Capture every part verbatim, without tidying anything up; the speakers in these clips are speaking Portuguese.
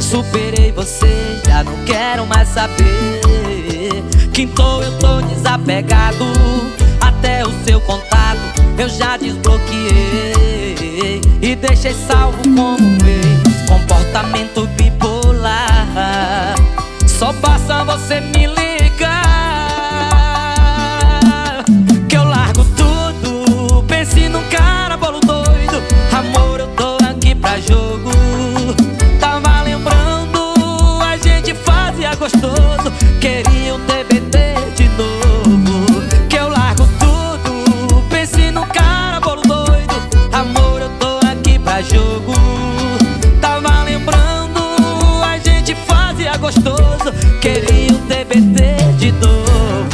superei você, já não quero mais saber. Quintou, eu tô desapegado, até o seu contato eu já desbloqueei e deixei salvo como ex. Comportamento bipolar, só basta você me ligar que eu largo tudo. Pense num cara bolo doido, amor, eu tô aqui pra jogo. Tava lembrando, a gente fazia gostoso, queria um D V D de novo. Que eu largo tudo, pense num cara bolo doido, amor, eu tô aqui pra jogo. Tava lembrando, a gente fazia gostoso, queria um D V D de novo.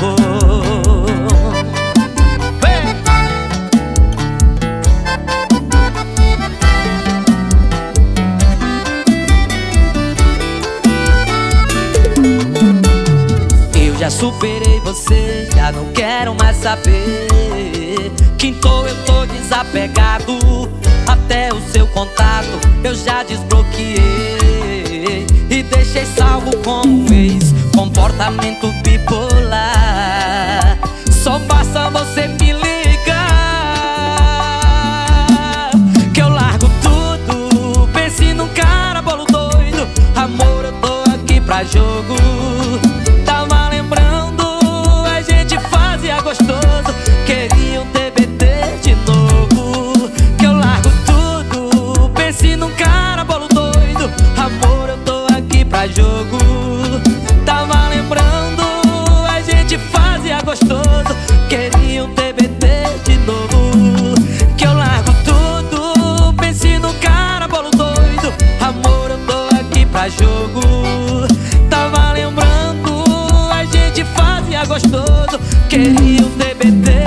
Já superei você, já não quero mais saber. Quintou, eu tô desapegado, até o seu contato eu já desbloqueei e deixei salvo como ex. Comportamento bipolar, só basta você me ligar que eu largo tudo. Pense num cara bolo doido, amor, eu tô aqui pra jogo. Tava lembrando, a gente fazia gostoso, queria um D V D de novo. Que eu largo tudo, pense num cara bolo doido, amor, eu tô aqui pra jogo. Tava lembrando, a gente fazia gostoso, queria um D V D de novo. Que eu largo tudo, pense num cara bolo doido, amor, eu tô aqui pra jogo. Tava lembrando, a gente fazia gostoso, queria um D V D